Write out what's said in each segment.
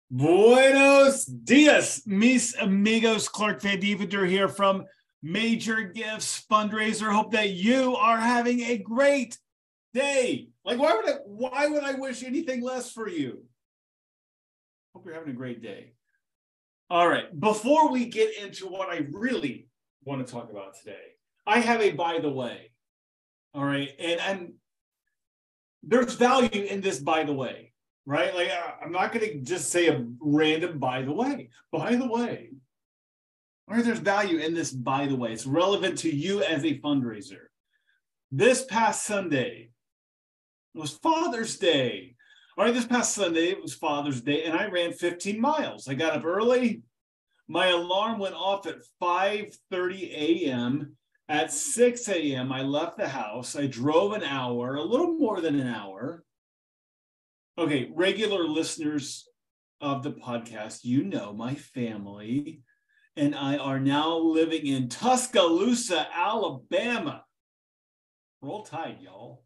Buenos dias, mis amigos. Clark Van Deventer here from Major Gifts Fundraiser. Hope that you are having a great day. Like, why would I wish anything less for you? Hope you're having a great day. All right, before we get into what I really want to talk about today, I have a by the way. All right, and there's value in this by the way. Right? Like, I'm not going to just say a random by the way. By the way. Or there's value in this by the way. It's relevant to you as a fundraiser. This past Sunday was Father's Day. All right, this past Sunday, it was Father's Day, and I ran 15 miles. I got up early. My alarm went off at 5:30 a.m. At 6 a.m., I left the house. I drove an hour, a little more than an hour. Okay, regular listeners of the podcast, you know my family and I are now living in Tuscaloosa, Alabama. Roll Tide, y'all.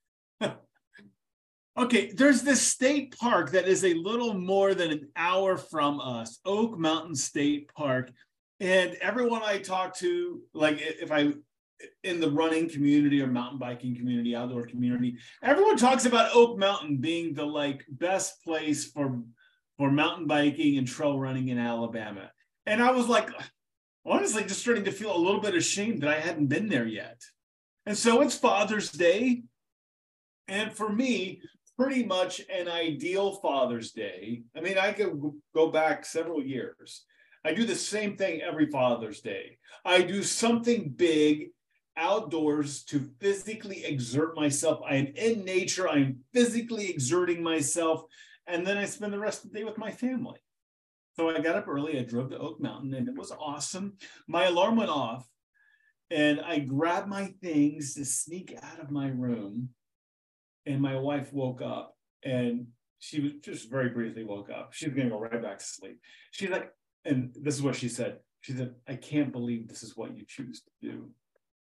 Okay, there's this state park that is a little more than an hour from us, Oak Mountain State Park. And everyone I talk to, like if I in the running community or mountain biking community, outdoor community, everyone talks about Oak Mountain being the like best place for mountain biking and trail running in Alabama. And I was like, honestly, just starting to feel a little bit ashamed that I hadn't been there yet. And so it's Father's Day. And for me, pretty much an ideal Father's Day. I mean, I could go back several years. I do the same thing every Father's Day. I do something big outdoors to physically exert myself. I am in nature. I am physically exerting myself. And then I spend the rest of the day with my family. So I got up early. I drove to Oak Mountain and it was awesome. My alarm went off and I grabbed my things to sneak out of my room. And my wife woke up and she was just very briefly woke up. She was going to go right back to sleep. She's like, and this is what she said. She said, I can't believe this is what you choose to do.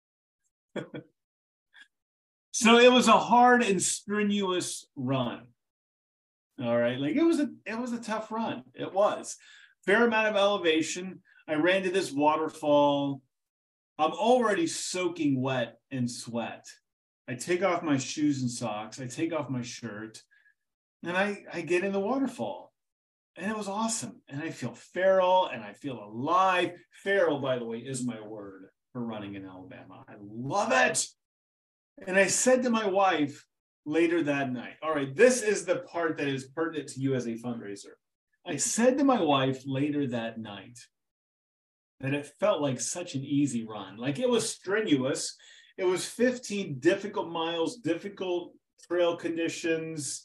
So it was a hard and strenuous run. All right. Like it was a tough run. It was. Fair amount of elevation. I ran to this waterfall. I'm already soaking wet in sweat. I take off my shoes and socks. I take off my shirt and I get in the waterfall. And it was awesome. And I feel feral and I feel alive. Feral, by the way, is my word for running in Alabama. I love it. And I said to my wife later that night, all right, this is the part that is pertinent to you as a fundraiser. I said to my wife later that night that it felt like such an easy run. Like it was strenuous. It was 15 difficult miles, difficult trail conditions.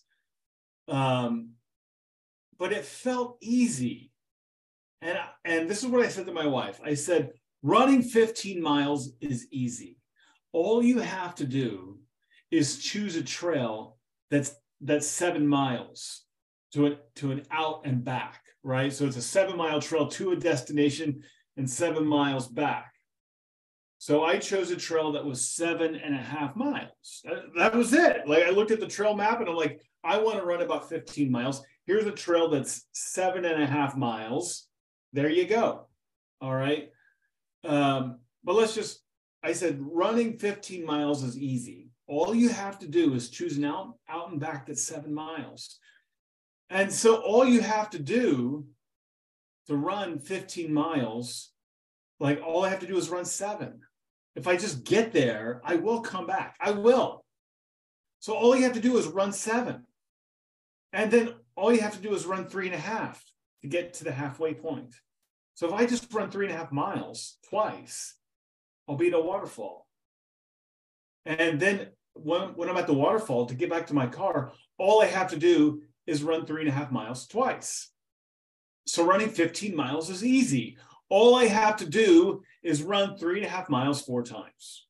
But it felt easy. And this is what I said to my wife. I said, running 15 miles is easy. All you have to do is choose a trail that's 7 miles to an out and back, right? So it's a 7-mile trail to a destination and 7 miles back. So I chose a trail that was 7.5 miles. That was it. Like I looked at the trail map and I'm like, I want to run about 15 miles. Here's a trail that's 7.5 miles. There you go. All right. But I said, running 15 miles is easy. All you have to do is choose an out and back that's 7 miles. And so all you have to do to run 15 miles, like all I have to do is run 7. If I just get there, I will come back. I will. So all you have to do is run 7. And then all you have to do is run 3.5 to get to the halfway point. So if I just run 3.5 miles twice, I'll be at a waterfall. And then when I'm at the waterfall, to get back to my car, all I have to do is run 3.5 miles twice. So running 15 miles is easy. All I have to do is run 3.5 miles 4 times.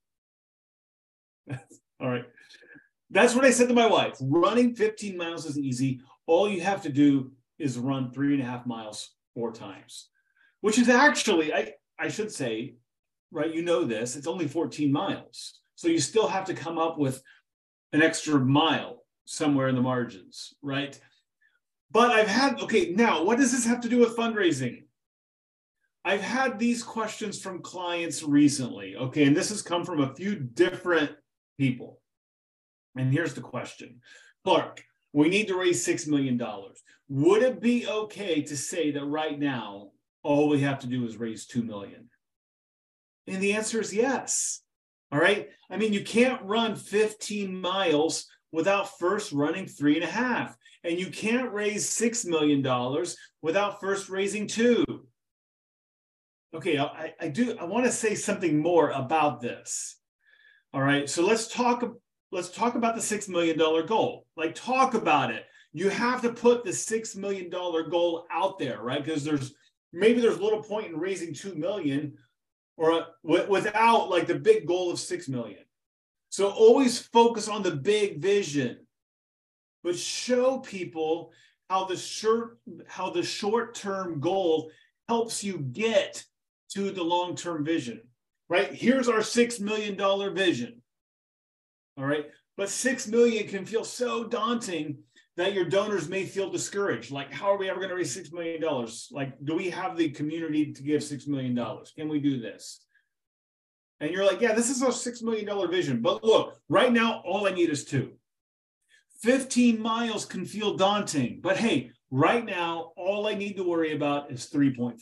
All right. That's what I said to my wife. Running 15 miles is easy. All you have to do is run 3.5 miles 4 times, which is actually, I should say, right, you know this, it's only 14 miles. So you still have to come up with an extra mile somewhere in the margins, right? But I've had, okay, now what does this have to do with fundraising? I've had these questions from clients recently, okay, and this has come from a few different people. And here's the question. Clark, we need to raise $6 million. Would it be okay to say that right now, all we have to do is raise $2 million? And the answer is yes. All right. I mean, you can't run 15 miles without first running 3.5. And you can't raise $6 million without first raising 2. Okay, I want to say something more about this. All right. So let's talk about the $6 million goal. Like, talk about it. You have to put the $6 million goal out there, right? Because there's little point in raising 2 million or without like the big goal of 6 million. So always focus on the big vision, but show people how the short-term goal helps you get to the long-term vision, right? Here's our $6 million vision. All right. But 6 million can feel so daunting that your donors may feel discouraged. Like, how are we ever going to raise $6 million? Like, do we have the community to give $6 million? Can we do this? And you're like, yeah, this is our $6 million vision. But look, right now, all I need is 2. 15 miles can feel daunting. But hey, right now, all I need to worry about is 3.5.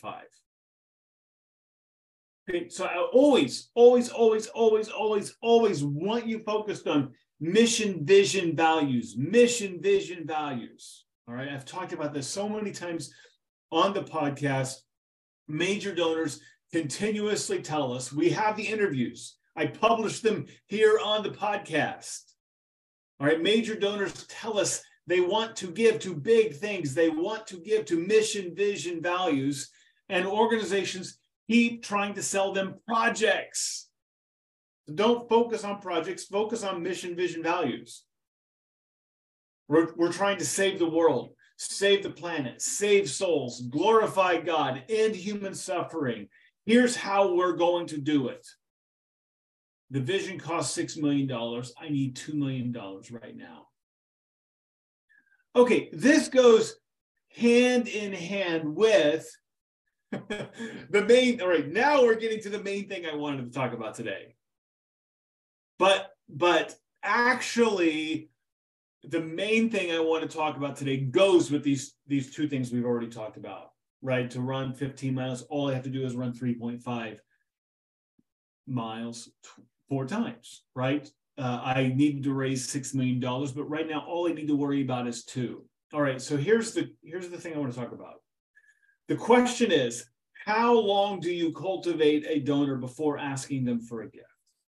Okay, so I always want you focused on mission, vision, values. Mission, vision, values. All right, I've talked about this so many times on the podcast. Major donors continuously tell us, we have the interviews. I publish them here on the podcast. All right, major donors tell us they want to give to big things. They want to give to mission, vision, values, and organizations keep trying to sell them projects. Don't focus on projects, focus on mission, vision, values. We're trying to save the world, save the planet, save souls, glorify God, end human suffering. Here's how we're going to do it. The vision costs $6 million. I need $2 million right now. Okay, this goes hand in hand with the main, all right, now we're getting to the main thing I wanted to talk about today. But actually, the main thing I want to talk about today goes with these 2 things we've already talked about, right? To run 15 miles, all I have to do is run 3.5 miles 4 times, right? I need to raise $6 million, but right now, all I need to worry about is 2. All right, so here's the thing I want to talk about. The question is, how long do you cultivate a donor before asking them for a gift?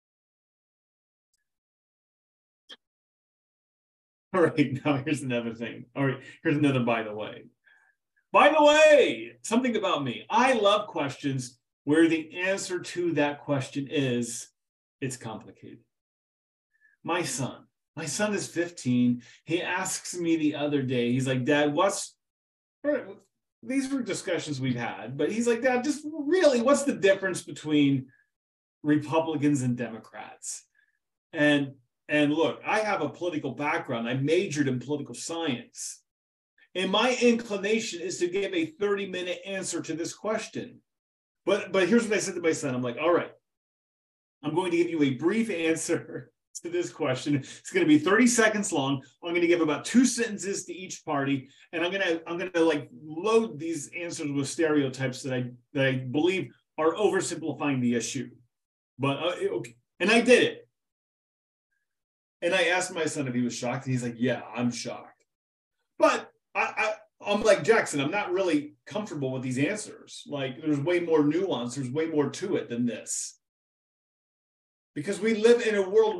All right, now here's another thing. All right, here's another by the way. By the way, something about me. I love questions where the answer to that question is, it's complicated. My son is 15. He asks me the other day, he's like, Dad, these were discussions we've had, but he's like, Dad, just really, what's the difference between Republicans and Democrats? And look, I have a political background. I majored in political science. And my inclination is to give a 30-minute answer to this question. But here's what I said to my son. I'm like, all right, I'm going to give you a brief answer to this question. It's going to be 30 seconds long. I'm going to give about 2 sentences to each party, and I'm going to like load these answers with stereotypes that I believe are oversimplifying the issue. But okay. And I did it. And I asked my son if he was shocked, and he's like, "Yeah, I'm shocked." But I'm like, Jackson, I'm not really comfortable with these answers. Like, there's way more nuance. There's way more to it than this. Because we live in a world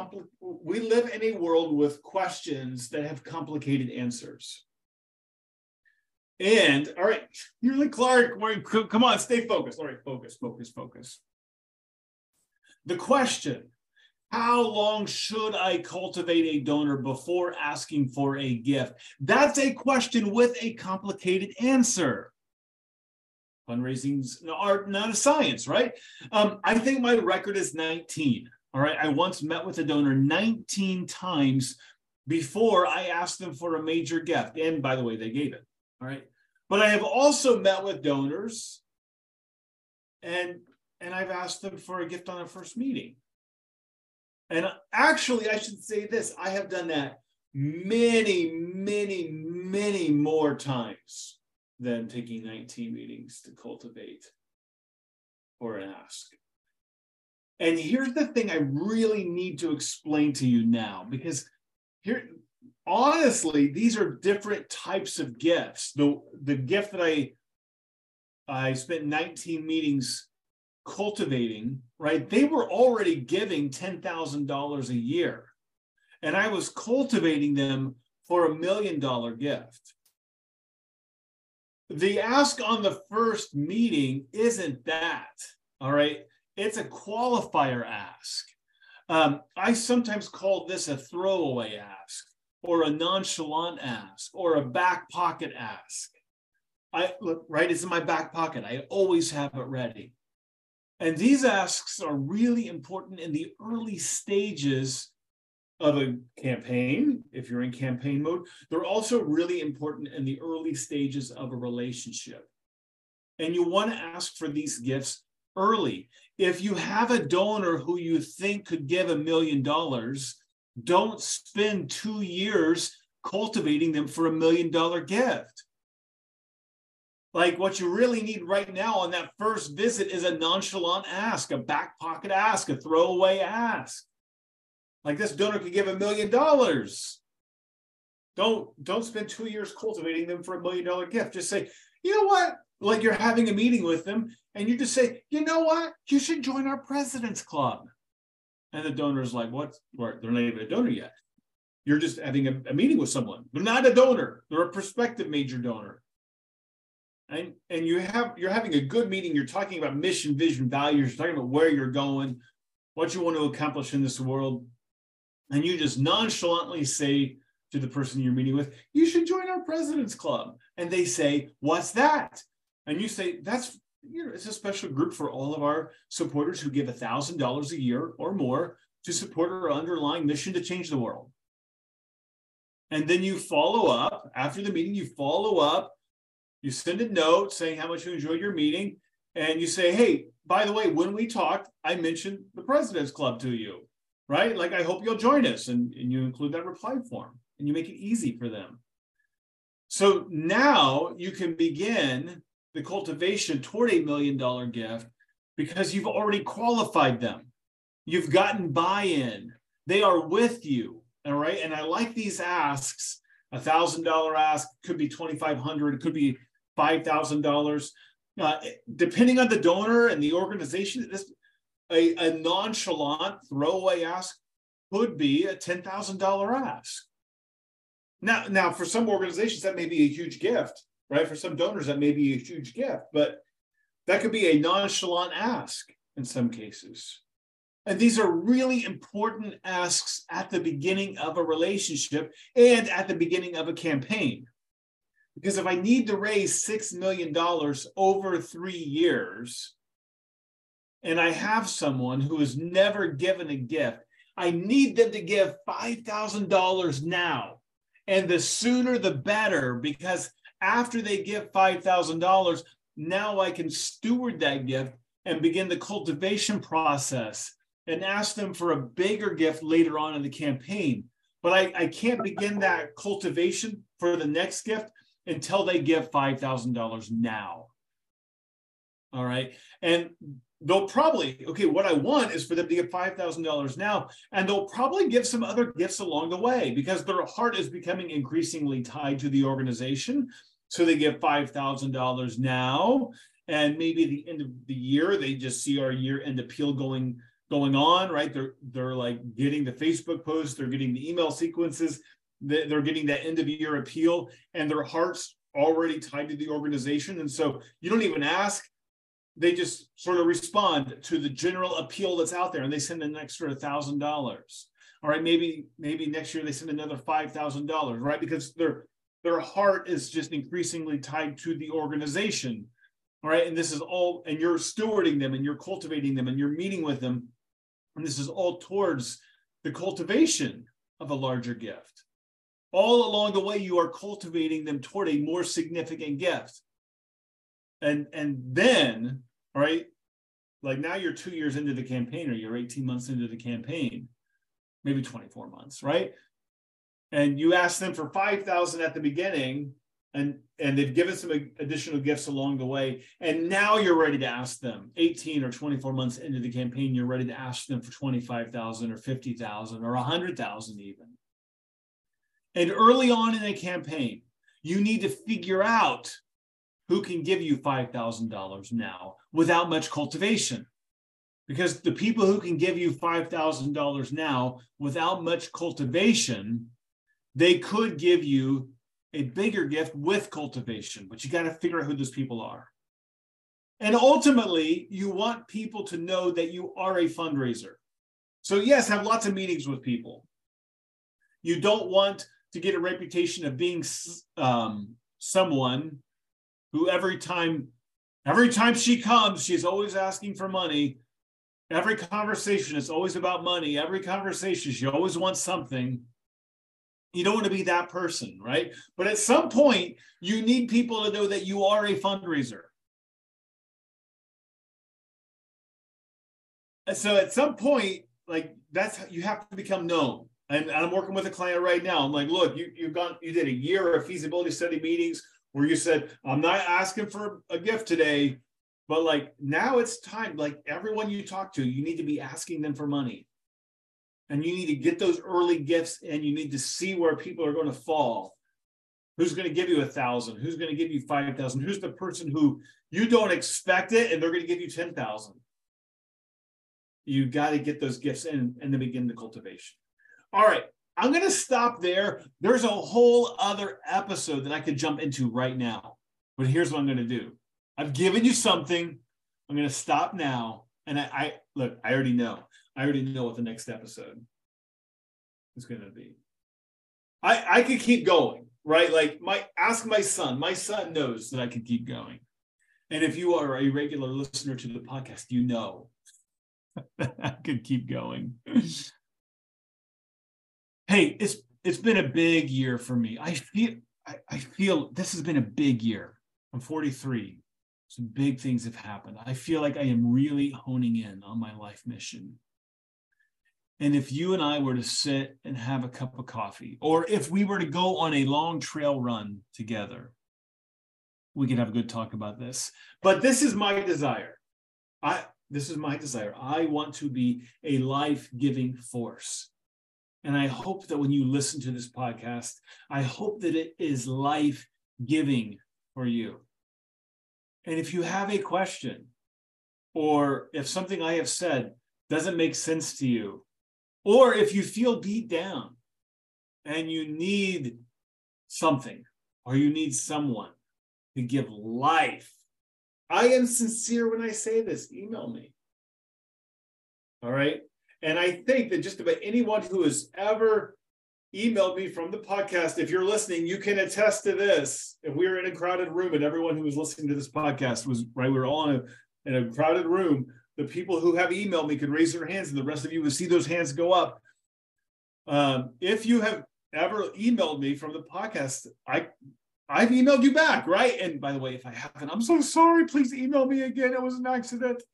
with questions that have complicated answers. And all right, you're like, Clark, come on, stay focused. All right, focus. The question, how long should I cultivate a donor before asking for a gift? That's a question with a complicated answer. Fundraising's not a science, right? I think my record is 19. All right. I once met with a donor 19 times before I asked them for a major gift. And by the way, they gave it. All right. But I have also met with donors and I've asked them for a gift on a first meeting. And actually, I should say this, I have done that many, many, many more times than taking 19 meetings to cultivate or ask. And here's the thing I really need to explain to you now, because here, honestly, these are different types of gifts. The gift that I spent 19 meetings cultivating, right? They were already giving $10,000 a year. And I was cultivating them for $1 million gift. The ask on the first meeting isn't that, all right? It's a qualifier ask. I sometimes call this a throwaway ask, or a nonchalant ask, or a back pocket ask. Look, right, it's in my back pocket. I always have it ready. And these asks are really important in the early stages of a campaign, if you're in campaign mode. They're also really important in the early stages of a relationship. And you want to ask for these gifts early. If you have a donor who you think could give $1 million, don't spend 2 years cultivating them for $1 million gift. Like, what you really need right now on that first visit is a nonchalant ask, a back pocket ask, a throwaway ask. Like, this donor could give $1 million. Don't spend 2 years cultivating them for $1 million gift. Just say, you know what? Like, you're having a meeting with them and you just say, you know what? You should join our President's Club. And the donor's like, what? They're not even a donor yet. You're just having a meeting with someone. They're not a donor. They're a prospective major donor. And you're having a good meeting. You're talking about mission, vision, values. You're talking about where you're going, what you want to accomplish in this world. And you just nonchalantly say to the person you're meeting with, you should join our President's Club. And they say, what's that? And you say, it's a special group for all of our supporters who give $1,000 a year or more to support our underlying mission to change the world. And then you follow up. After the meeting, you follow up. You send a note saying how much you enjoyed your meeting. And you say, hey, by the way, when we talked, I mentioned the President's Club to you, right? Like, I hope you'll join us. And you include that reply form and you make it easy for them. So now you can begin the cultivation toward $1 million gift because you've already qualified them. You've gotten buy-in. They are with you, all right? And I like these asks. $1,000 ask, could be $2,500, it could be $5,000. Depending on the donor and the organization, a nonchalant throwaway ask could be a $10,000 ask. Now, for some organizations, that may be a huge gift, right? For some donors, that may be a huge gift, but that could be a nonchalant ask in some cases. And these are really important asks at the beginning of a relationship and at the beginning of a campaign. Because if I need to raise $6 million over 3 years, and I have someone who has never given a gift, I need them to give $5,000 now. And the sooner the better, because after they give $5,000, now I can steward that gift and begin the cultivation process and ask them for a bigger gift later on in the campaign. But I can't begin that cultivation for the next gift until they give $5,000 now. All right. And they'll probably, okay, what I want is for them to give $5,000 now, and they'll probably give some other gifts along the way because their heart is becoming increasingly tied to the organization. So they give $5,000 now, and maybe at the end of the year, they just see our year-end appeal going on, right? They're like getting the Facebook posts, they're getting the email sequences, they're getting that end of year appeal, and their heart's already tied to the organization. And so you don't even ask, they just sort of respond to the general appeal that's out there, and they send an extra $1,000. All right, maybe next year they send another $5,000, right? Because their heart is just increasingly tied to the organization. All right, and this is all, and you're stewarding them, and you're cultivating them, and you're meeting with them, and this is all towards the cultivation of a larger gift. all along the way, you are cultivating them toward a more significant gift. And then, right, like now you're 2 years into the campaign, or you're 18 months into the campaign, maybe 24 months, right? And you ask them for $5,000 at the beginning, and they've given some additional gifts along the way. And now you're ready to ask them 18 or 24 months into the campaign, you're ready to ask them for $25,000 or $50,000 or $100,000 even. And early on in a campaign, you need to figure out who can give you $5,000 now without much cultivation. Because the people who can give you $5,000 now without much cultivation, they could give you a bigger gift with cultivation, but you got to figure out who those people are. And ultimately, you want people to know that you are a fundraiser. So yes, have lots of meetings with people. You don't want to get a reputation of being someone who every time she comes, she's always asking for money. Every conversation is always about money. Every conversation, she always wants something. You don't want to be that person, right? But at some point, you need people to know that you are a fundraiser. And so at some point, like you have to become known. And I'm working with a client right now. I'm like, look, you did a year of feasibility study meetings where you said, I'm not asking for a gift today, but like now it's time. Like everyone you talk to, you need to be asking them for money. And you need to get those early gifts, and you need to see where people are going to fall. Who's going to give you 1,000? Who's going to give you 5,000? Who's the person who you don't expect it and they're going to give you 10,000? You got to get those gifts in and then begin the cultivation. All right, I'm going to stop there. There's a whole other episode that I could jump into right now, but here's what I'm going to do. I've given you something. I'm going to stop now. And I already know. I already know what the next episode is going to be. I could keep going, right? Like ask my son. My son knows that I can keep going. And if you are a regular listener to the podcast, you know I could keep going. Hey, it's been a big year for me. I feel this has been a big year. I'm 43. Some big things have happened. I feel like I am really honing in on my life mission. And if you and I were to sit and have a cup of coffee, or if we were to go on a long trail run together, we could have a good talk about this. But this is my desire. This is my desire. I want to be a life-giving force. And I hope that when you listen to this podcast, I hope that it is life-giving for you. And if you have a question, or if something I have said doesn't make sense to you, or if you feel beat down and you need something, or you need someone to give life, I am sincere when I say this. Email me. All right? And I think that just about anyone who has ever emailed me from the podcast, if you're listening, you can attest to this. If we were in a crowded room and everyone who was listening to this podcast was, right, we were all in a crowded room, the people who have emailed me could raise their hands and the rest of you would see those hands go up. If you have ever emailed me from the podcast, I've emailed you back, right? And by the way, if I haven't, I'm so sorry. Please email me again. It was an accident.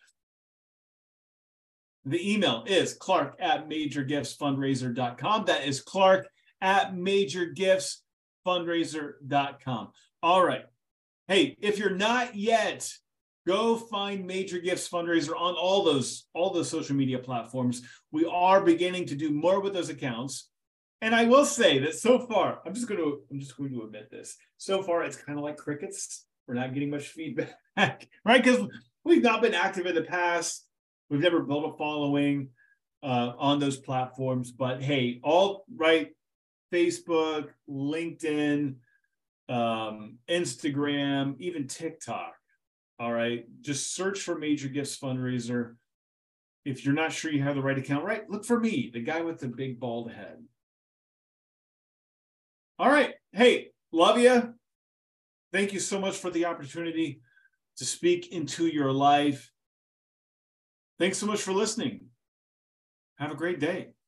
The email is clark@majorgiftsfundraiser.com. That is clark@majorgiftsfundraiser.com. All right. Hey, if you're not yet, go find Major Gifts Fundraiser on all those social media platforms. We are beginning to do more with those accounts. And I will say that so far, I'm just going to admit this. So far, it's kind of like crickets. We're not getting much feedback, right? Because we've not been active in the past. We've never built a following on those platforms. But hey, all right, Facebook, LinkedIn, Instagram, even TikTok. All right, just search for Major Gifts Fundraiser. If you're not sure you have the right account, right, look for me, the guy with the big bald head. All right, hey, love you. Thank you so much for the opportunity to speak into your life. Thanks so much for listening. Have a great day.